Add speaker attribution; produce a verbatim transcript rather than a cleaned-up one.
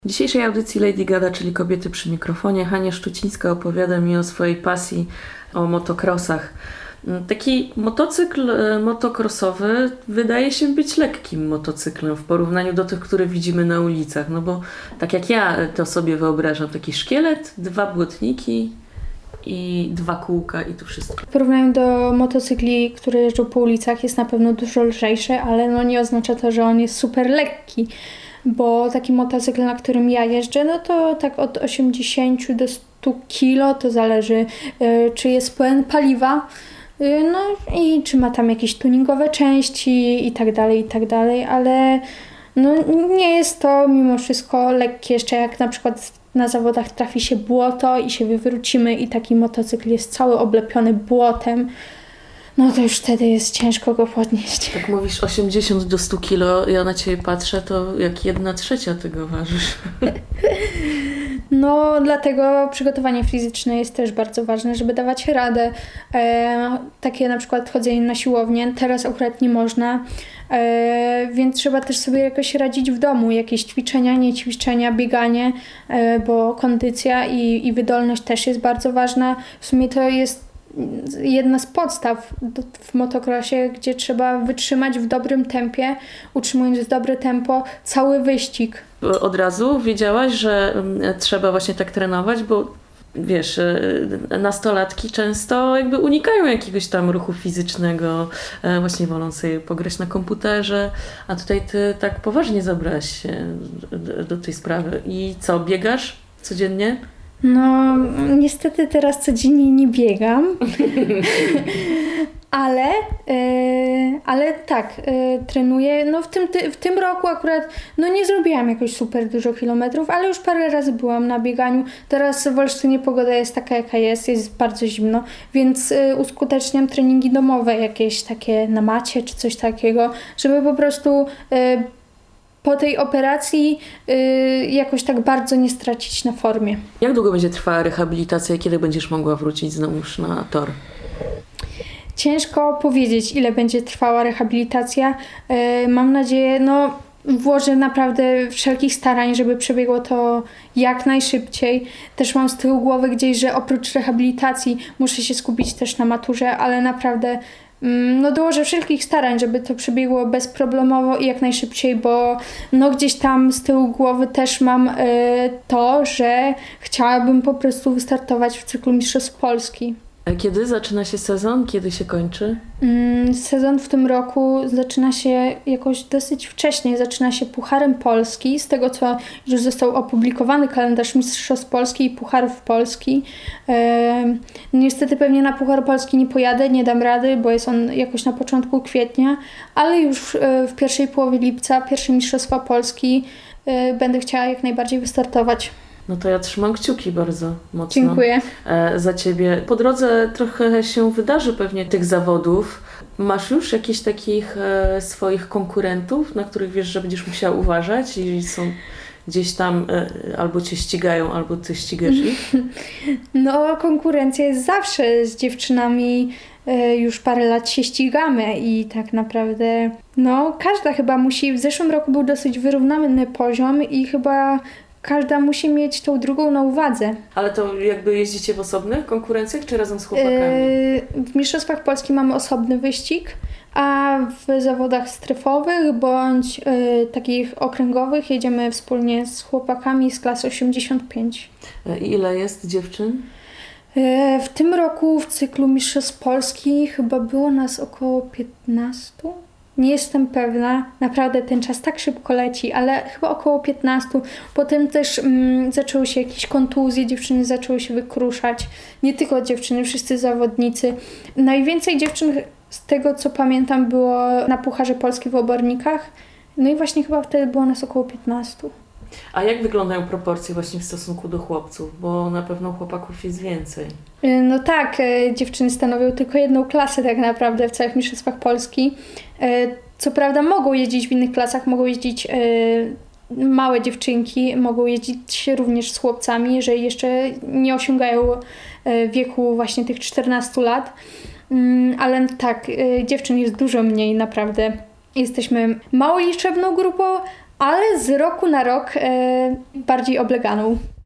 Speaker 1: W dzisiejszej audycji Lady Gada, czyli Kobiety przy mikrofonie, Hania Szczucińska opowiada mi o swojej pasji, o motocrossach. Taki motocykl motocrossowy wydaje się być lekkim motocyklem w porównaniu do tych, które widzimy na ulicach. No bo tak jak ja to sobie wyobrażam, taki szkielet, dwa błotniki i dwa kółka i to wszystko.
Speaker 2: W porównaniu do motocykli, które jeżdżą po ulicach, jest na pewno dużo lżejszy, ale no nie oznacza to, że on jest super lekki. Bo taki motocykl, na którym ja jeżdżę, no to tak od osiemdziesiąt do stu kilo, to zależy y, czy jest pełen paliwa, y, no i czy ma tam jakieś tuningowe części i tak dalej, i tak dalej, ale no nie jest to mimo wszystko lekkie, jeszcze jak na przykład na zawodach trafi się błoto i się wywrócimy i taki motocykl jest cały oblepiony błotem, no to już wtedy jest ciężko go podnieść.
Speaker 1: Jak mówisz osiemdziesiąt do stu kilo, ja na Ciebie patrzę, to jak jedna trzecia tego ważysz.
Speaker 2: No, dlatego przygotowanie fizyczne jest też bardzo ważne, żeby dawać radę. E, takie na przykład chodzenie na siłownię, teraz akurat nie można, e, więc trzeba też sobie jakoś radzić w domu. Jakieś ćwiczenia, nie ćwiczenia, bieganie, e, bo kondycja i, i wydolność też jest bardzo ważna. W sumie to jest jedna z podstaw w motocrossie, gdzie trzeba wytrzymać w dobrym tempie, utrzymując dobre tempo, cały wyścig.
Speaker 1: Od razu wiedziałaś, że trzeba właśnie tak trenować, bo wiesz, nastolatki często jakby unikają jakiegoś tam ruchu fizycznego, właśnie wolą sobie pograć na komputerze, a tutaj ty tak poważnie zabrałaś się do, do tej sprawy. I co, biegasz codziennie?
Speaker 2: No, niestety teraz codziennie nie biegam, ale, yy, ale tak, yy, trenuję. No w tym, ty, w tym roku akurat no nie zrobiłam jakoś super dużo kilometrów, ale już parę razy byłam na bieganiu. Teraz w Olsztynie pogoda jest taka, jaka jest, jest bardzo zimno, więc yy, uskuteczniam treningi domowe, jakieś takie na macie czy coś takiego, żeby po prostu Yy, po tej operacji yy, jakoś tak bardzo nie stracić na formie.
Speaker 1: Jak długo będzie trwała rehabilitacja i kiedy będziesz mogła wrócić znowuż na tor?
Speaker 2: Ciężko powiedzieć, ile będzie trwała rehabilitacja. Yy, mam nadzieję, no włożę naprawdę wszelkich starań, żeby przebiegło to jak najszybciej. Też mam z tyłu głowy gdzieś, że oprócz rehabilitacji muszę się skupić też na maturze, ale naprawdę no dołożę wszelkich starań, żeby to przebiegło bezproblemowo i jak najszybciej, bo no gdzieś tam z tyłu głowy też mam y, to, że chciałabym po prostu wystartować w cyklu Mistrzostw Polski.
Speaker 1: Kiedy zaczyna się sezon? Kiedy się kończy?
Speaker 2: Mm, sezon w tym roku zaczyna się jakoś dosyć wcześnie. Zaczyna się Pucharem Polski. Z tego, co już został opublikowany kalendarz Mistrzostw Polski i Pucharów Polski. E, niestety pewnie na Puchar Polski nie pojadę, nie dam rady, bo jest on jakoś na początku kwietnia, ale już e, w pierwszej połowie lipca, pierwsze Mistrzostwa Polski e, będę chciała jak najbardziej wystartować.
Speaker 1: No to ja trzymam kciuki bardzo mocno.
Speaker 2: Dziękuję.
Speaker 1: E, za Ciebie. Po drodze trochę się wydarzy pewnie tych zawodów. Masz już jakichś takich e, swoich konkurentów, na których wiesz, że będziesz musiała uważać i są gdzieś tam e, albo Cię ścigają, albo Ty ścigasz ich?
Speaker 2: No, konkurencja jest zawsze z dziewczynami. E, już parę lat się ścigamy i tak naprawdę no każda chyba musi, w zeszłym roku był dosyć wyrównany poziom i chyba każda musi mieć tą drugą na uwadze.
Speaker 1: Ale to jakby jeździcie w osobnych konkurencjach, czy razem z chłopakami?
Speaker 2: Yy, w Mistrzostwach Polski mamy osobny wyścig, a w zawodach strefowych bądź yy, takich okręgowych jedziemy wspólnie z chłopakami z klasy osiemdziesiąt pięć.
Speaker 1: I ile jest dziewczyn?
Speaker 2: Yy, w tym roku w cyklu Mistrzostw Polski chyba było nas około piętnastu. Nie jestem pewna, naprawdę ten czas tak szybko leci, ale chyba około piętnastu. Potem też mm, zaczęły się jakieś kontuzje, dziewczyny zaczęły się wykruszać. Nie tylko dziewczyny, wszyscy zawodnicy. Najwięcej dziewczyn z tego, co pamiętam, było na Pucharze Polski w Obornikach. No i właśnie chyba wtedy było nas około piętnastu.
Speaker 1: A jak wyglądają proporcje właśnie w stosunku do chłopców? Bo na pewno chłopaków jest więcej.
Speaker 2: No tak, dziewczyny stanowią tylko jedną klasę tak naprawdę w całych Mistrzostwach Polski. Co prawda mogą jeździć w innych klasach, mogą jeździć małe dziewczynki, mogą jeździć również z chłopcami, jeżeli jeszcze nie osiągają wieku właśnie tych czternastu lat. Ale tak, dziewczyn jest dużo mniej naprawdę. Jesteśmy małą liczebną grupą, ale z roku na rok e, bardziej obleganą.